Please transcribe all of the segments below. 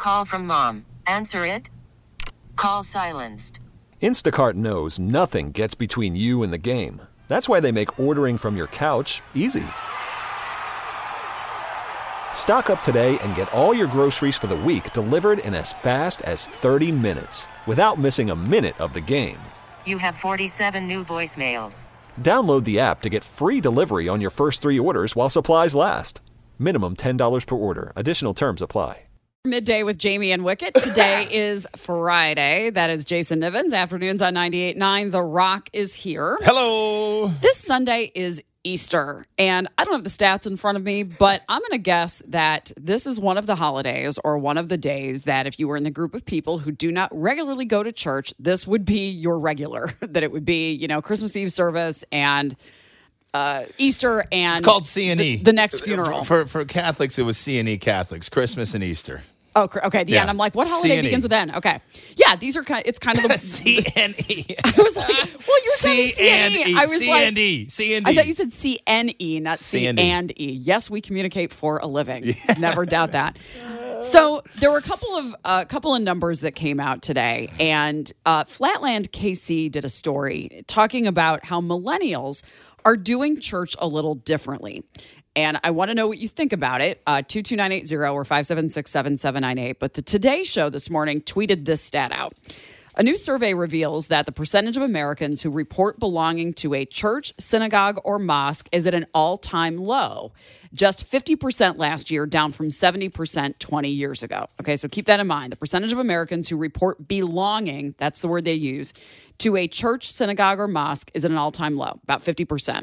Call from mom. Answer it. Call silenced. Instacart knows nothing gets between you and the game. That's why they make ordering from your couch easy. Stock up today and get all your groceries for the week delivered in as fast as 30 minutes without missing a minute of the game. You have 47 new voicemails. Download the app to get free delivery on your first 3 orders while supplies last. Minimum $10 per order. Additional terms apply. Midday with Jamie and Wicket. Today is Friday. That is Jason Nivens. Afternoons on 98.9. The Rock is here. Hello. This Sunday is Easter, and I don't have the stats in front of me, but I'm going to guess that this is one of the holidays or one of the days that if you were in the group of people who do not regularly go to church, this would be your regular, that it would be, Christmas Eve service and Easter and it's called C&E. The next funeral. For Catholics, it was C&E Catholics, Christmas and Easter. Oh, okay. The end. I'm like, what holiday begins with N? Okay. Yeah, these are it's kind of the C&E. I was like, well, you're saying C&E. I was C&E. C&E. I thought you said C&E, not C&E. Yes, we communicate for a living. Yeah. Never doubt that. So there were a couple of numbers that came out today, and Flatland KC did a story talking about how millennials are doing church a little differently. And I want to know what you think about it. 22980 or 576-7798. But the Today Show this morning tweeted this stat out. A new survey reveals that the percentage of Americans who report belonging to a church, synagogue, or mosque is at an all-time low. Just 50% last year, down from 70% 20 years ago. Okay, so keep that in mind. The percentage of Americans who report belonging, that's the word they use, to a church, synagogue, or mosque is at an all-time low, about 50%.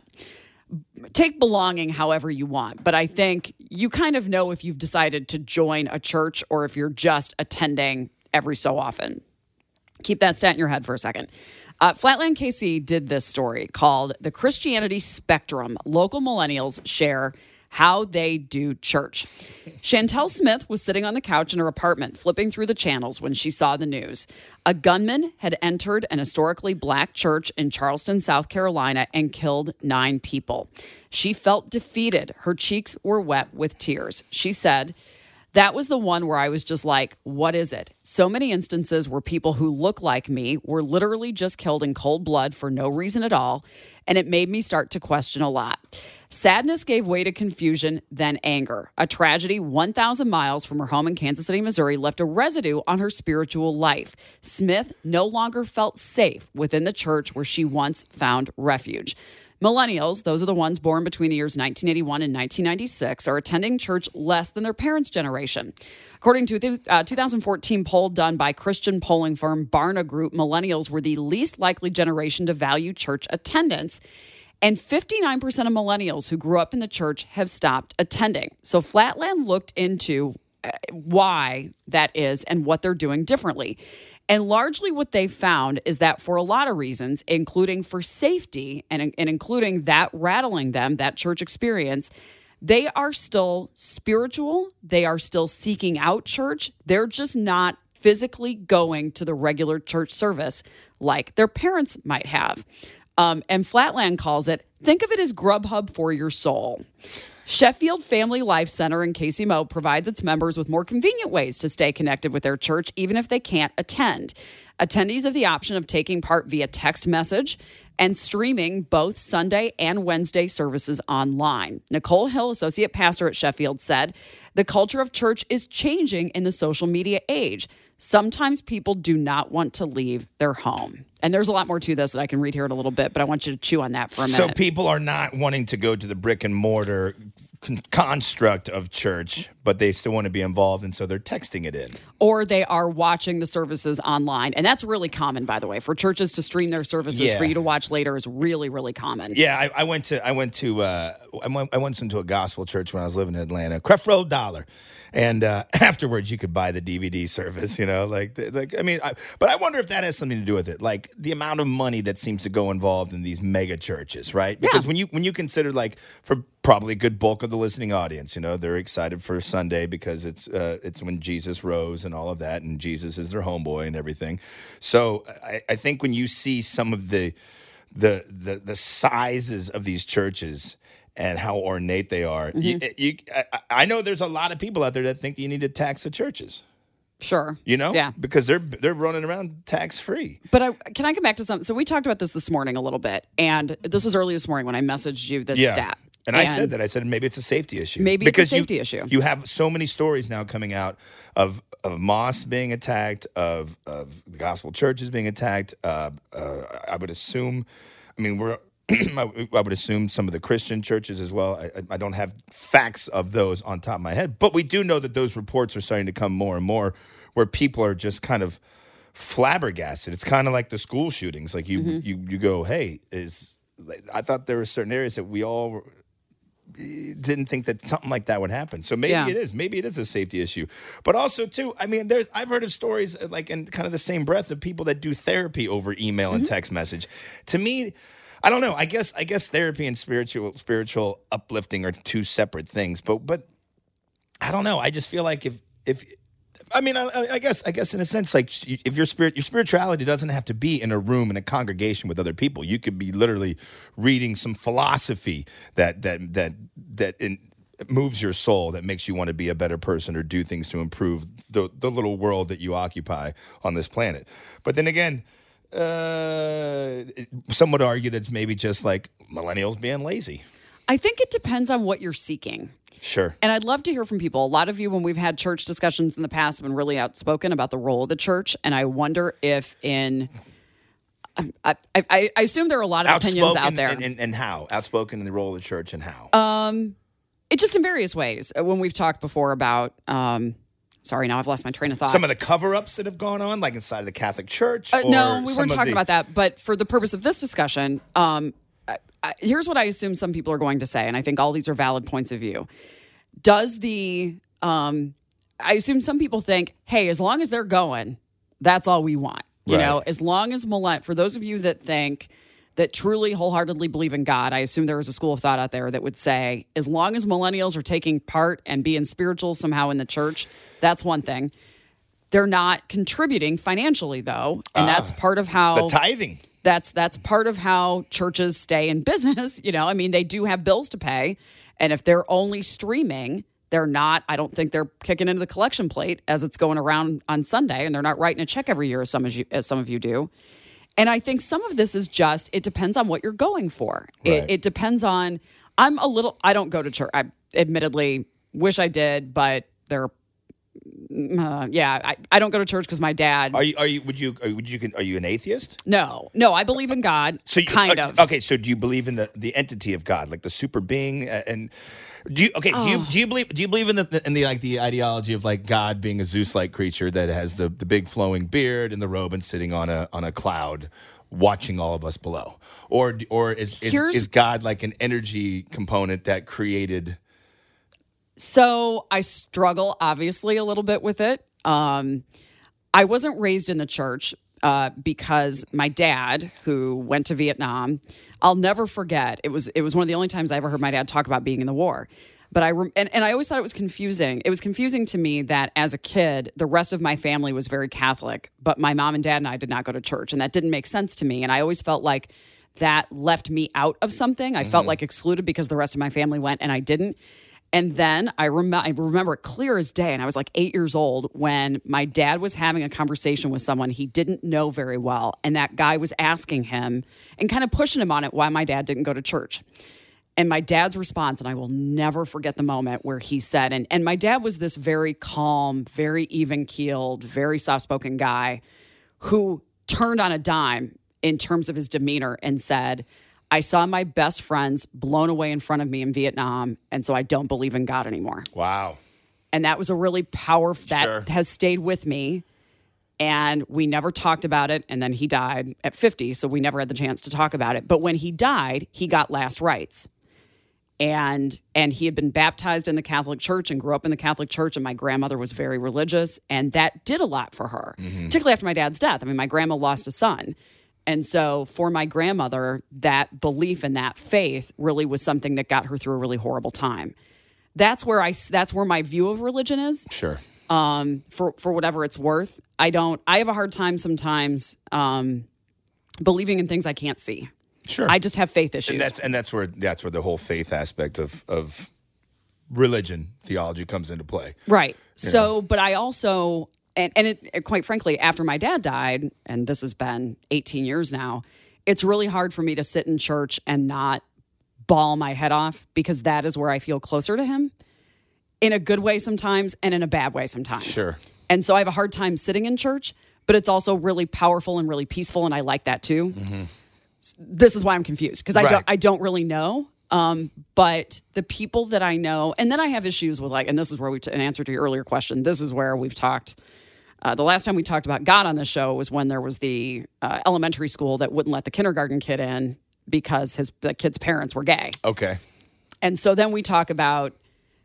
Take belonging however you want, but I think you kind of know if you've decided to join a church or if you're just attending every so often. Keep that stat in your head for a second. Flatland KC did this story called The Christianity Spectrum. Local millennials share how they do church. Chantel Smith was sitting on the couch in her apartment, flipping through the channels when she saw the news. A gunman had entered an historically black church in Charleston, South Carolina, and killed 9 people. She felt defeated. Her cheeks were wet with tears. She said, "That was the one where I was just like, what is it? So many instances where people who look like me were literally just killed in cold blood for no reason at all, and it made me start to question a lot. Sadness gave way to confusion, then anger. A tragedy 1,000 miles from her home in Kansas City, Missouri, left a residue on her spiritual life. Smith no longer felt safe within the church where she once found refuge." Millennials, those are the ones born between the years 1981 and 1996, are attending church less than their parents' generation. According to a 2014 poll done by Christian polling firm Barna Group, millennials were the least likely generation to value church attendance. And 59% of millennials who grew up in the church have stopped attending. So Flatland looked into why that is and what they're doing differently. And largely what they found is that for a lot of reasons, including for safety and including that rattling them, that church experience, they are still spiritual. They are still seeking out church. They're just not physically going to the regular church service like their parents might have. And Flatland calls it, think of it as Grubhub for your soul. Sheffield Family Life Center in KCMO provides its members with more convenient ways to stay connected with their church, even if they can't attend. Attendees have the option of taking part via text message and streaming both Sunday and Wednesday services online. Nicole Hill, associate pastor at Sheffield, said, "The culture of church is changing in the social media age. Sometimes people do not want to leave their home." And there's a lot more to this that I can read here in a little bit, but I want you to chew on that for a minute. So people are not wanting to go to the brick and mortar construct of church, but they still want to be involved, and so they're texting it in. Or they are watching the services online. And that's really common, by the way. For churches to stream their services for you to watch later is really, really common. Yeah, I went into a gospel church when I was living in Atlanta, Creflo Dollar. And afterwards, you could buy the DVD service, but I wonder if that has something to do with it, like the amount of money that seems to go involved in these mega churches, right? Because when you consider, like, for probably a good bulk of the listening audience, they're excited for Sunday because it's when Jesus rose and all of that, and Jesus is their homeboy and everything. So I think when you see some of the sizes of these churches and how ornate they are. I know there's a lot of people out there that think you need to tax the churches. Sure. Yeah. Because they're running around tax free. But can I come back to something? So we talked about this morning a little bit, and this was early this morning when I messaged you this stat. And I said that. I said maybe it's a safety issue. Maybe it's a safety issue. You have so many stories now coming out of mosques being attacked, of the gospel churches being attacked. I would assume, I would assume some of the Christian churches as well. I don't have facts of those on top of my head, but we do know that those reports are starting to come more and more where people are just kind of flabbergasted. It's kind of like the school shootings. Like you go, hey, I thought there were certain areas that we all didn't think that something like that would happen. So maybe it is. Maybe it is a safety issue. But also, too, I've heard of stories like in kind of the same breath of people that do therapy over email and text message. To me, I don't know. I guess therapy and spiritual uplifting are two separate things. But I don't know. I just feel like I guess in a sense, like if your spirituality doesn't have to be in a room in a congregation with other people. You could be literally reading some philosophy that moves your soul, that makes you want to be a better person or do things to improve the little world that you occupy on this planet. But then again, some would argue that's maybe just like millennials being lazy. I think it depends on what you're seeking. Sure. And I'd love to hear from people. A lot of you, when we've had church discussions in the past, have been really outspoken about the role of the church. And I wonder if I assume there are a lot of opinions out there. And how? Outspoken in the role of the church and how? It just in various ways. When we've talked before about, sorry, now I've lost my train of thought. Some of the cover-ups that have gone on, like inside of the Catholic Church? No, we weren't talking about that. But for the purpose of this discussion, here's what I assume some people are going to say, and I think all these are valid points of view. I assume some people think, hey, as long as they're going, that's all we want. You know, as long as for those of you that think that truly wholeheartedly believe in God, I assume there is a school of thought out there that would say, as long as millennials are taking part and being spiritual somehow in the church, that's one thing. They're not contributing financially, though, and that's part of how the tithing. That's part of how churches stay in business. They do have bills to pay. And if they're only streaming, I don't think they're kicking into the collection plate as it's going around on Sunday, and they're not writing a check every year as some of you do. And I think some of this is just, it depends on what you're going for. Right. It depends on, I don't go to church. I admittedly wish I did, but I don't go to church because my dad. Are you an atheist? No, I believe in God. Kind of. Okay, so do you believe in the entity of God, like the super being? And do you believe in the ideology of like God being a Zeus-like creature that has the big flowing beard and the robe and sitting on a cloud, watching all of us below, or is God like an energy component that created? So I struggle, obviously, a little bit with it. I wasn't raised in the church because my dad, who went to Vietnam, I'll never forget. It was one of the only times I ever heard my dad talk about being in the war. But I always thought it was confusing. It was confusing to me that as a kid, the rest of my family was very Catholic, but my mom and dad and I did not go to church, and that didn't make sense to me. And I always felt like that left me out of something. I felt like excluded because the rest of my family went and I didn't. And then I remember it clear as day, and I was like 8 years old when my dad was having a conversation with someone he didn't know very well, and that guy was asking him and kind of pushing him on it why my dad didn't go to church. And my dad's response, and I will never forget the moment where he said, and my dad was this very calm, very even-keeled, very soft-spoken guy who turned on a dime in terms of his demeanor and said, I saw my best friends blown away in front of me in Vietnam, and so I don't believe in God anymore. Wow. And that was a really powerful, that has stayed with me, and we never talked about it, and then he died at 50, so we never had the chance to talk about it. But when he died, he got last rites. And he had been baptized in the Catholic Church and grew up in the Catholic Church, and my grandmother was very religious, and that did a lot for her, particularly after my dad's death. I mean, my grandma lost a son. And so for my grandmother, that belief and that faith really was something that got her through a really horrible time. That's where my view of religion is. Sure. For whatever it's worth. I have a hard time sometimes believing in things I can't see. Sure. I just have faith issues. And that's where the whole faith aspect of religion, theology comes into play. Right. So, but I also and it, quite frankly, after my dad died, and this has been 18 years now, it's really hard for me to sit in church and not bawl my head off, because that is where I feel closer to him, in a good way sometimes and in a bad way sometimes. Sure. And so I have a hard time sitting in church, but it's also really powerful and really peaceful, and I like that too. Mm-hmm. This is why I'm confused, because I don't really know. But the people that I know, and then I have issues with, like, and this is where in answer to your earlier question, this is where we've talked. The last time we talked about God on this show was when there was the elementary school that wouldn't let the kindergarten kid in because the kid's parents were gay. Okay. And so then we talk about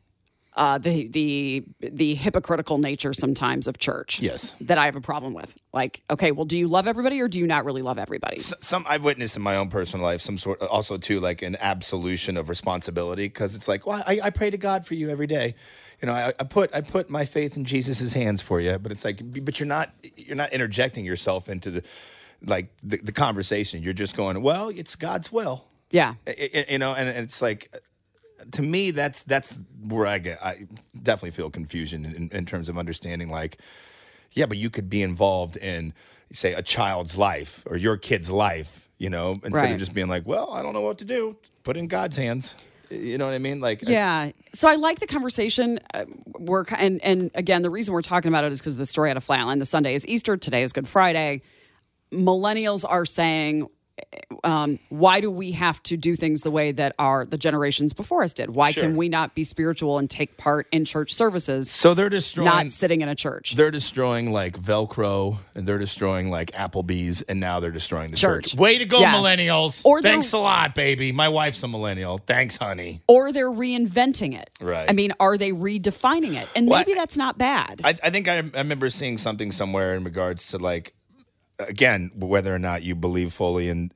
the hypocritical nature sometimes of church. Yes. That I have a problem with. Like, okay, well, do you love everybody or do you not really love everybody? Some I've witnessed in my own personal life, some sort, also too, like an absolution of responsibility, because it's like, well, I pray to God for you every day. You know, I put my faith in Jesus' hands for you, but it's like, but you're not interjecting yourself into the conversation. You're just going, well, it's God's will. Yeah. You know, and it's like, to me, that's where I definitely feel confusion in terms of understanding, like, yeah, but you could be involved in, say, a child's life or your kid's life, you know, instead of just being like, well, I don't know what to do. Put it in God's hands. You know what I mean? Like, yeah. So I like the conversation. And again, the reason we're talking about it is because the story out of Flatland. The Sunday is Easter. Today is Good Friday. Millennials are saying, why do we have to do things the way that the generations before us did? Why can we not be spiritual and take part in church services? So they're destroying, not sitting in a church. They're destroying like Velcro, and they're destroying like Applebee's, and now they're destroying the church. Way to go, millennials! Thanks a lot, baby. My wife's a millennial. Thanks, honey. Or they're reinventing it. Right. I mean, are they redefining it? And maybe that's not bad. I think I remember seeing something somewhere in regards to, like, again, whether or not you believe fully in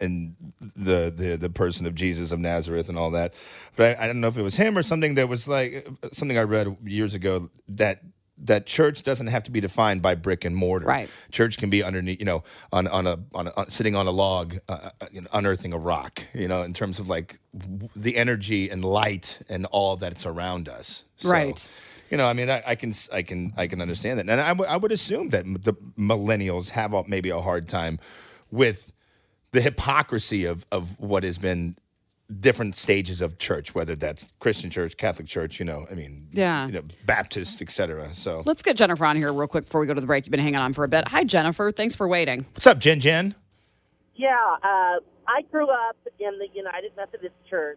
the person of Jesus of Nazareth and all that, but I don't know if it was him or something that was like something I read years ago, that church doesn't have to be defined by brick and mortar. Right. Church can be underneath, you know, on sitting on a log, unearthing a rock, you know, in terms of like the energy and light and all that's around us. So, right. You know, I mean, I can understand that, and I would assume that the millennials have maybe a hard time with the hypocrisy of what has been different stages of church, whether that's Christian church, Catholic church, you know, I mean, Baptist, etc. So let's get Jennifer on here real quick before we go to the break. You've been hanging on for a bit. Hi, Jennifer. Thanks for waiting. What's up, Jen? Yeah, I grew up in the United Methodist Church.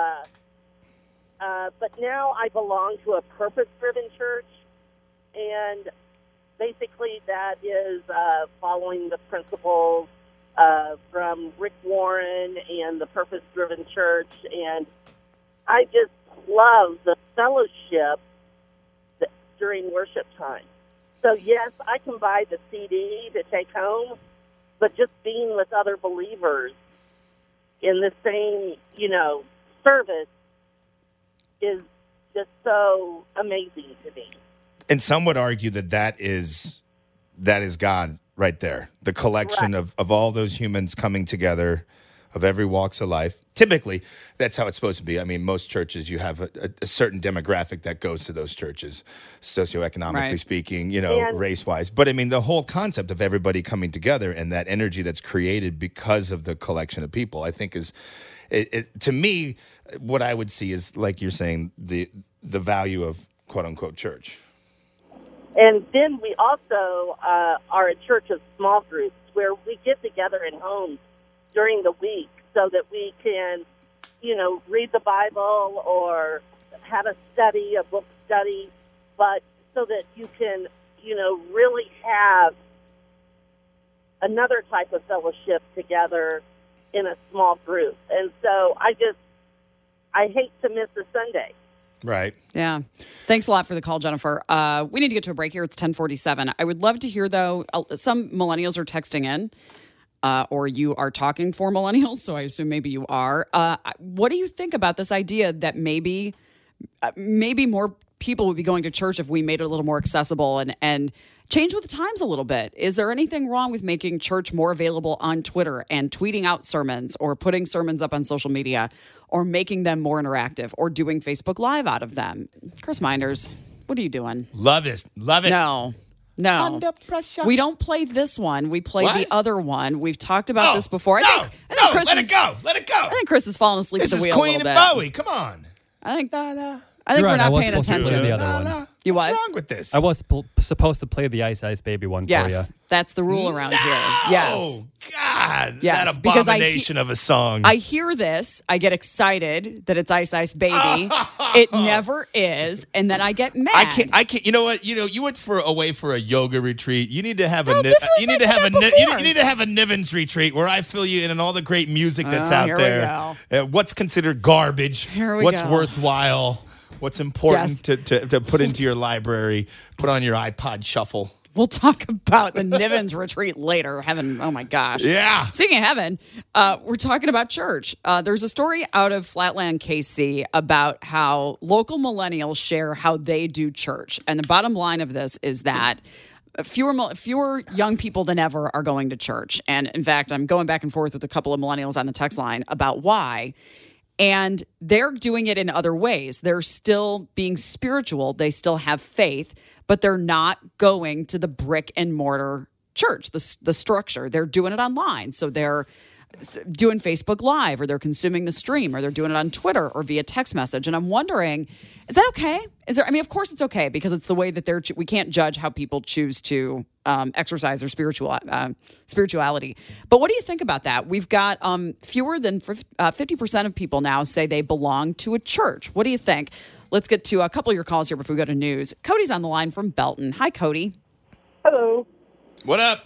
But now I belong to a purpose-driven church, and basically that is following the principles from Rick Warren and the purpose-driven church, and I just love the fellowship during worship time. So, yes, I can buy the CD to take home, but just being with other believers in the same, service is just so amazing to me. And some would argue that is God right there. The collection of all those humans coming together of every walks of life. Typically, that's how it's supposed to be. I mean, most churches, you have a certain demographic that goes to those churches, socioeconomically speaking, race-wise. But, I mean, the whole concept of everybody coming together and that energy that's created because of the collection of people, I think is, to me, what I would see is, like you're saying, the value of quote-unquote church. And then we also are a church of small groups where we get together in homes during the week so that we can, read the Bible or have a book study, but so that you can, really have another type of fellowship together in a small group. And so I hate to miss a Sunday. Right. Yeah. Thanks a lot for the call, Jennifer. We need to get to a break here. It's 10:47. I would love to hear, though, some millennials are texting in, or you are talking for millennials, so I assume maybe you are. What do you think about this idea that maybe more people would be going to church if we made it a little more accessible and change with the times a little bit? Is there anything wrong with making church more available on Twitter and tweeting out sermons or putting sermons up on social media or making them more interactive or doing Facebook Live out of them? Chris Minders, what are you doing? Love this. Love it. No. No. Under pressure. We don't play this one. We play What? the other one. We've talked about this before. No, I think Chris let is, it go. Let it go. I think Chris is falling asleep This at is the wheel Queen a and little bit. Bowie. Come on. I think You're we're right, I not was paying supposed to play attention. the other one. You what? What's wrong with this? I was supposed to play the Ice Ice Baby one for Yes, you. that's the rule around No! here. Yes. God. Yes, That because abomination of a song. I hear this, I get excited that it's Ice Ice Baby. It never is, and then I get mad. I can't. You know what? You went away for a yoga retreat. You need to have No, a. this was You need after to have that a. before. You need to have a Nivens retreat where I fill you in on all the great music that's Oh, out here we there. What's considered garbage? Here we what's go. worthwhile? What's important Yes. to put into your library? Put on your iPod Shuffle. We'll talk about the Nivens retreat later. Heaven, oh my gosh. Yeah. Speaking of heaven, we're talking about church. There's a story out of Flatland, KC, about how local millennials share how they do church. And the bottom line of this is that fewer young people than ever are going to church. And in fact, I'm going back and forth with a couple of millennials on the text line about why. And they're doing it in other ways. They're still being spiritual. They still have faith, but they're not going to the brick and mortar church, the structure. They're doing it online. So they're doing Facebook Live, or they're consuming the stream, or they're doing it on Twitter or via text message. And I'm wondering, is that okay? Of course it's okay, because it's the way that we can't judge how people choose to exercise their spirituality. But what do you think about that? We've got fewer than 50% of people now say they belong to a church. What do you think? Let's get to a couple of your calls here before we go to news. Cody's on the line from Belton. Hi, Cody. Hello. What up?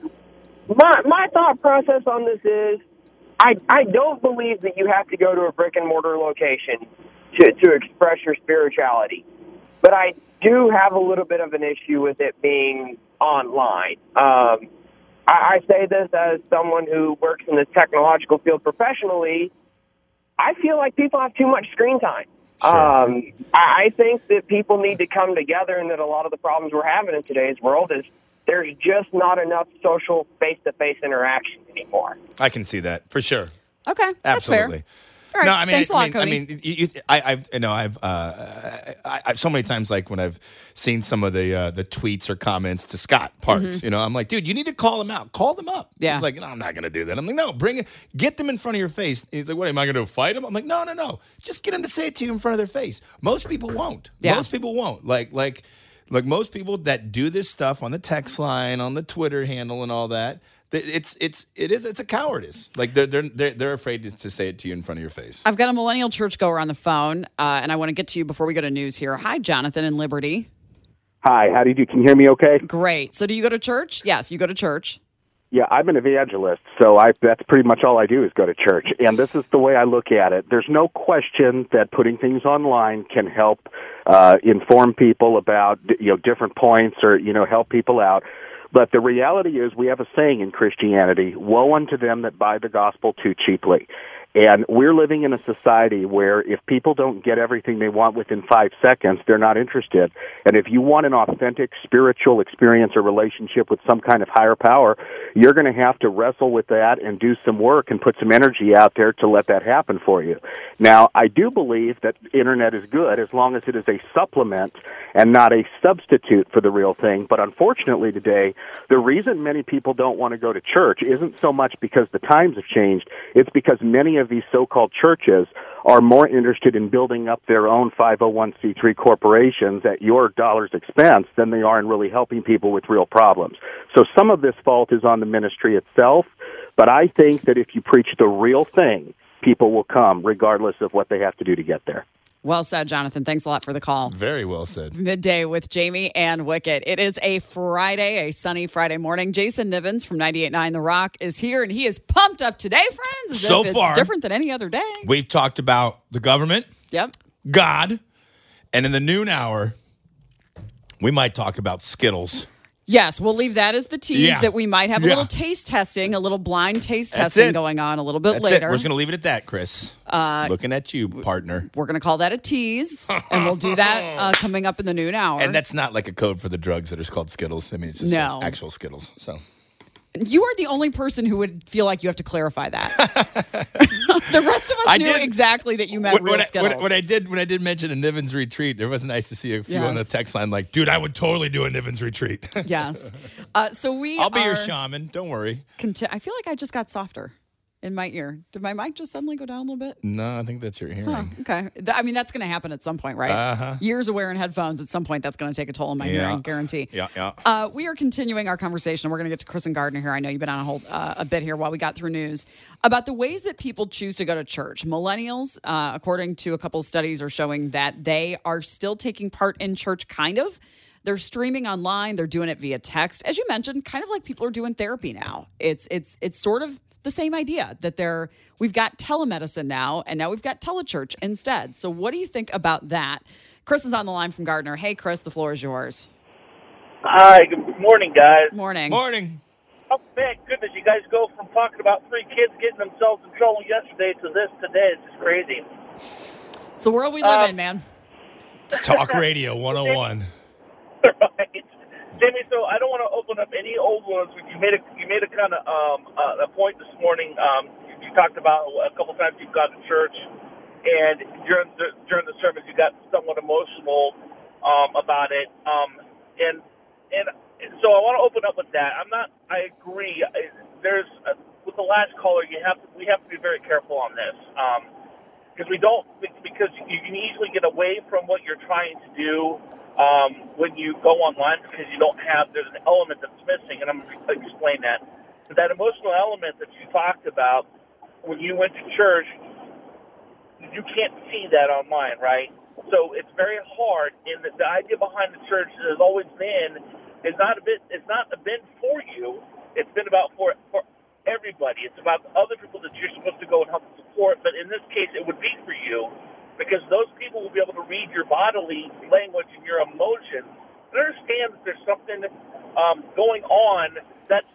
My thought process on this is I don't believe that you have to go to a brick and mortar location to express your spirituality. But I do have a little bit of an issue with it being online. I say this as someone who works in the technological field professionally. I feel like people have too much screen time. Sure. I think that people need to come together, and that a lot of the problems we're having in today's world is there's just not enough social face-to-face interaction anymore. I can see that for sure. Okay, that's fair. Absolutely. All right, No, I mean, thanks a lot, Cody. I've so many times, like when I've seen some of the tweets or comments to Scott Parks, I'm like, dude, you need to call them out. Call them up. Yeah. He's like, no, I'm not going to do that. I'm like, no, get them in front of your face. He's like, what, am I going to fight them? I'm like, no. Just get them to say it to you in front of their face. Most people won't. Yeah. Most people won't. Like most people that do this stuff on the text line, on the Twitter handle and all that, it's a cowardice. Like they're afraid to say it to you in front of your face. I've got a millennial churchgoer on the phone, and I want to get to you before we go to news here. Hi, Jonathan in Liberty. Hi, how do you do? Can you hear me okay? Great. So do you go to church? Yes, you go to church. Yeah, I'm an evangelist, so that's pretty much all I do is go to church. And this is the way I look at it. There's no question that putting things online can help inform people about different points, or help people out. But the reality is, we have a saying in Christianity: woe unto them that buy the gospel too cheaply. And we're living in a society where if people don't get everything they want within 5 seconds, they're not interested. And if you want an authentic spiritual experience or relationship with some kind of higher power, you're going to have to wrestle with that and do some work and put some energy out there to let that happen for you. Now, I do believe that the internet is good as long as it is a supplement and not a substitute for the real thing. But unfortunately today, the reason many people don't want to go to church isn't so much because the times have changed. It's because many of these so-called churches are more interested in building up their own 501c3 corporations at your dollar's expense than they are in really helping people with real problems. So some of this fault is on the ministry itself, but I think that if you preach the real thing, people will come regardless of what they have to do to get there. Well said, Jonathan. Thanks a lot for the call. Very well said. Midday with Jamie and Wicket. It is a Friday, a sunny Friday morning. Jason Nivens from 98.9 The Rock is here, and he is pumped up today, friends. As So if far, it's different than any other day. We've talked about the government, Yep. God, and in the noon hour, we might talk about Skittles. Yes, we'll leave that as the tease Yeah. that we might have a Yeah. little taste testing, a little blind taste That's testing it. going on a little bit That's later. it. We're just going to leave it at that, Chris. Looking at you, partner. We're going to call that a tease, and we'll do that coming up in the noon hour. And that's not like a code for the drugs that are called Skittles. I mean, it's just No. like actual Skittles. So You are the only person who would feel like you have to clarify that. The rest of us knew exactly that you meant real Skittles. When I did mention a Nivens retreat, it was nice to see a few on the text line like, dude, I would totally do a Nivens retreat. Yes. So I'll be your shaman. Don't worry. I feel like I just got softer in my ear. Did my mic just suddenly go down a little bit? No, I think that's your hearing. Okay. I mean, that's going to happen at some point, right? Uh-huh. Years of wearing headphones, at some point, that's going to take a toll on my hearing, guarantee. Yeah. We are continuing our conversation. We're going to get to Chris and Gardner here. I know you've been on a bit here while we got through news about the ways that people choose to go to church. Millennials, according to a couple of studies, are showing that they are still taking part in church, kind of. They're streaming online. They're doing it via text. As you mentioned, kind of like people are doing therapy now. It's sort of the same idea that we've got telemedicine now, and now we've got telechurch instead. So what do you think about that? Chris is on the line from Gardner. Hey, Chris, the floor is yours. Hi, good morning, guys. Morning. Oh, man, goodness, you guys go from talking about 3 kids getting themselves in trouble yesterday to this today. It's just crazy. It's the world we live in, man. It's Talk Radio 101. Right. Jamie, so I don't want to open up any old ones. You made a kind of a point this morning. You talked about a couple times you've gone to church, and during the service you got somewhat emotional about it. And so I want to open up with that. I agree. With the last caller, we have to be very careful on this because you can easily get away from what you're trying to do. When you go online because there's an element that's missing, and I'm going to explain that. But that emotional element that you talked about when you went to church, you can't see that online, right? So it's very hard, and the idea behind the church has always been, it's not been for you, it's been about for everybody. It's about the other people that you're supposed to go and help support, but in this case it would be for you. Because those people will be able to read your bodily language and your emotions and understand that there's something going on that's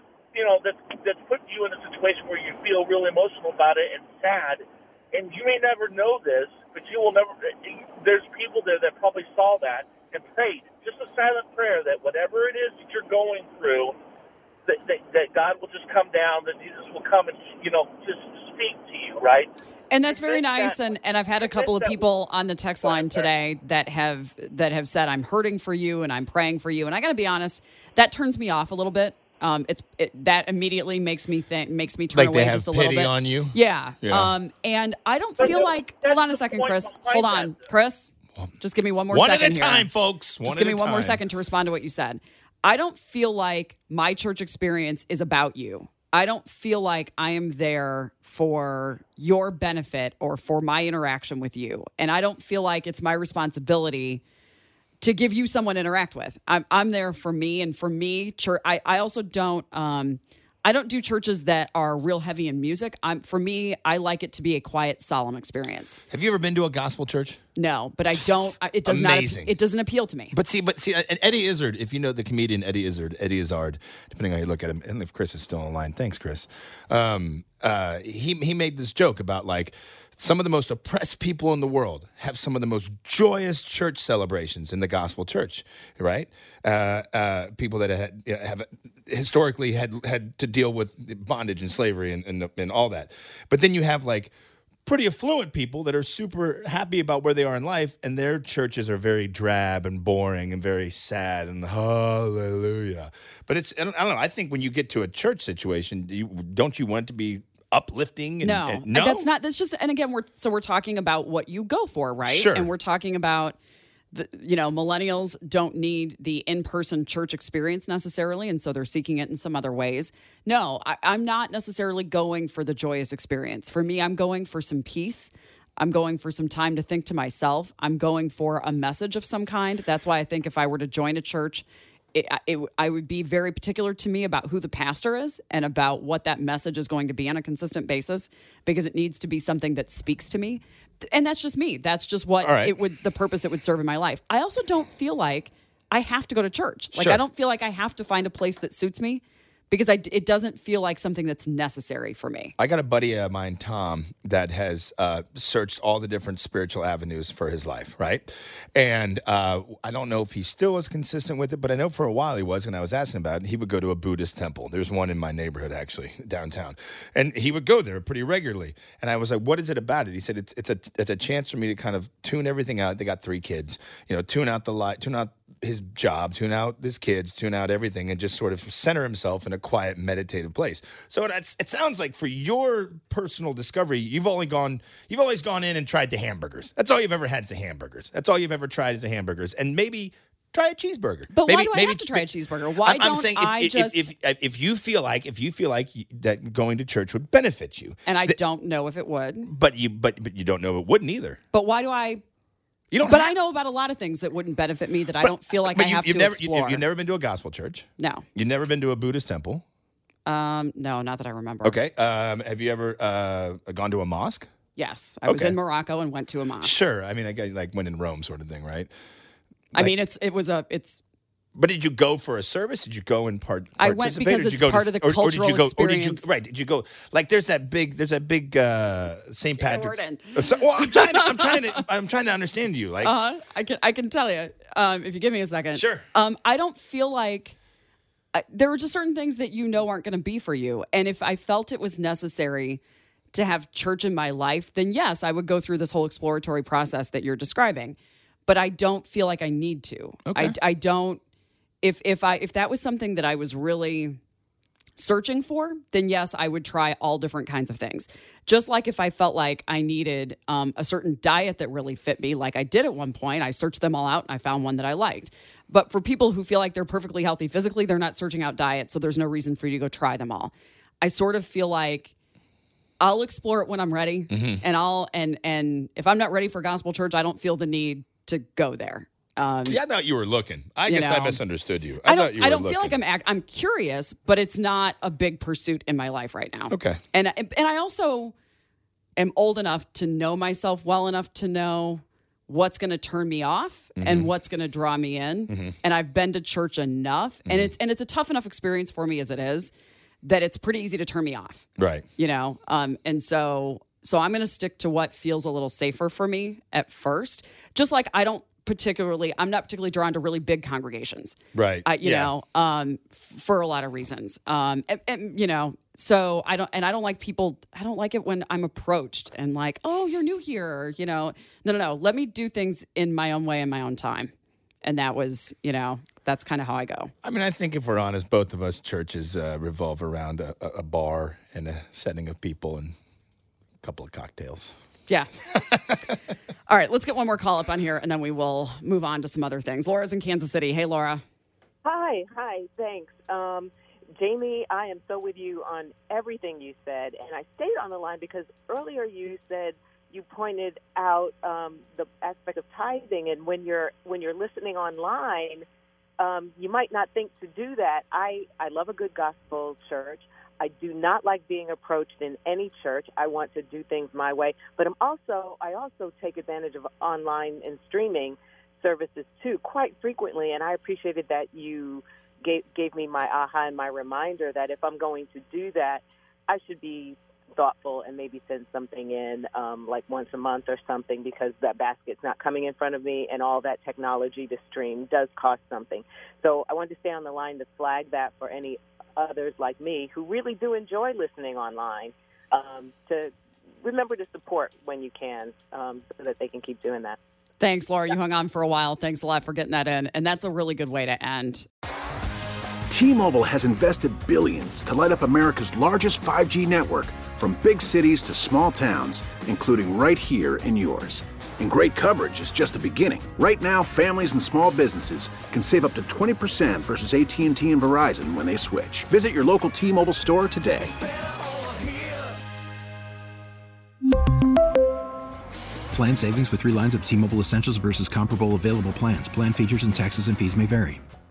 put you in a situation where you feel really emotional about it and sad. And you may never know this, but you will never. There's people there that probably saw that and prayed just a silent prayer that whatever it is that you're going through, that God will just come down, that Jesus will come and just speak to you, right? And that's very nice. And I've had a couple of people on the text line today that have said, I'm hurting for you and I'm praying for you. And I got to be honest, that turns me off a little bit. That immediately makes me turn away just a little bit. Like they have pity on you? Yeah. And I don't feel like, hold on a second, Chris. Hold on. Chris, just give me one more second One at a time, folks. Just give me one more second to respond to what you said. I don't feel like my church experience is about you. I don't feel like I am there for your benefit or for my interaction with you. And I don't feel like it's my responsibility to give you someone to interact with. I'm there for me, and for me, church. I also don't. I don't do churches that are real heavy in music. For me, I like it to be a quiet, solemn experience. Have you ever been to a gospel church? No, but I don't. It does Amazing. not. It doesn't appeal to me. But see, and Eddie Izzard, if you know the comedian Eddie Izzard, depending on how you look at him, and if Chris is still online, thanks, Chris. He made this joke about like some of the most oppressed people in the world have some of the most joyous church celebrations in the gospel church, right? People that have historically had to deal with bondage and slavery and all that. But then you have like pretty affluent people that are super happy about where they are in life, and their churches are very drab and boring and very sad and hallelujah. But I don't know. I think when you get to a church situation, don't you want to be uplifting? No, that's not. That's just. And again, we're talking about what you go for, right? Sure. And we're talking about millennials don't need the in-person church experience necessarily, and so they're seeking it in some other ways. No, I'm not necessarily going for the joyous experience. For me, I'm going for some peace. I'm going for some time to think to myself. I'm going for a message of some kind. That's why I think if I were to join a church, I would be very particular to me about who the pastor is and about what that message is going to be on a consistent basis, because it needs to be something that speaks to me. And that's just me. That's just what the purpose it would serve in my life. I also don't feel like I have to go to church. Like, sure. I don't feel like I have to find a place that suits me, because it doesn't feel like something that's necessary for me. I got a buddy of mine, Tom, that has searched all the different spiritual avenues for his life, right? And I don't know if he still is consistent with it, but I know for a while he was, and I was asking about it. He would go to a Buddhist temple. There's one in my neighborhood, actually, downtown. And he would go there pretty regularly. And I was like, what is it about it? He said, it's a chance for me to kind of tune everything out. They got 3 kids. Tune out the light, tune out his job, tune out his kids, tune out everything, and just sort of center himself in a quiet, meditative place. So it sounds like for your personal discovery, you've always gone in and tried the hamburgers. That's all you've ever had is the hamburgers. That's all you've ever tried is the hamburgers, and maybe try a cheeseburger. But why do I have to try a cheeseburger? Why I'm saying if you feel like that going to church would benefit you, and I don't know if it would, but you don't know it wouldn't either. But why do I? I know about a lot of things that wouldn't benefit me that I don't feel like I have to explore. You've never been to a gospel church? No. You've never been to a Buddhist temple? No, not that I remember. Okay. Have you ever gone to a mosque? Yes. I was in Morocco and went to a mosque. Sure. I mean, I guess like when in Rome sort of thing, right? I mean, it's. But did you go for a service? Did you go and participate? I went because it's part of the cultural experience. Did you go? Like, there's that big St. Patrick's. Well, I'm trying to understand you. Like, I can tell you if you give me a second. Sure. I don't feel like there are just certain things that aren't going to be for you, and if I felt it was necessary to have church in my life, then yes, I would go through this whole exploratory process that you're describing. But I don't feel like I need to. Okay. I don't. If that was something that I was really searching for, then yes, I would try all different kinds of things. Just like if I felt like I needed a certain diet that really fit me, like I did at one point, I searched them all out and I found one that I liked. But for people who feel like they're perfectly healthy physically, they're not searching out diets, so there's no reason for you to go try them all. I sort of feel like I'll explore it when I'm ready, and if I'm not ready for gospel church, I don't feel the need to go there. See, I thought you were looking. I guess I misunderstood you. I don't feel like I'm curious, but it's not a big pursuit in my life right now. Okay. And I also am old enough to know myself well enough to know what's going to turn me off and what's going to draw me in. And I've been to church enough, and it's a tough enough experience for me as it is that it's pretty easy to turn me off. Right. And so I'm going to stick to what feels a little safer for me at first. Just like I'm not particularly drawn to really big congregations. Right. For a lot of reasons. So I don't like people. I don't like it when I'm approached and like, oh, you're new here. No. Let me do things in my own way in my own time. And that was, that's kind of how I go. I mean, I think if we're honest, both of us churches revolve around a bar and a setting of people and a couple of cocktails. Yeah. All right, let's get one more call up on here, and then we will move on to some other things. Laura's in Kansas City. Hey, Laura. Hi, thanks. Jamie, I am so with you on everything you said, and I stayed on the line because earlier you said you pointed out the aspect of tithing, and when you're listening online, you might not think to do that. I love a good gospel church. I do not like being approached in any church. I want to do things my way, but I also take advantage of online and streaming services too quite frequently, and I appreciated that you gave me my aha and my reminder that if I'm going to do that, I should be thoughtful and maybe send something in like once a month or something, because that basket's not coming in front of me, and all that technology to stream does cost something. So I wanted to stay on the line to flag that for any others like me who really do enjoy listening online, to remember to support when you can, so that they can keep doing that. Thanks, Laura. You hung on for a while. Thanks a lot for getting that in. And that's a really good way to end. T-Mobile has invested billions to light up America's largest 5G network, from big cities to small towns, including right here in yours. And great coverage is just the beginning. Right now, families and small businesses can save up to 20% versus AT&T and Verizon when they switch. Visit your local T-Mobile store today. Plan savings with 3 lines of T-Mobile Essentials versus comparable available plans. Plan features and taxes and fees may vary.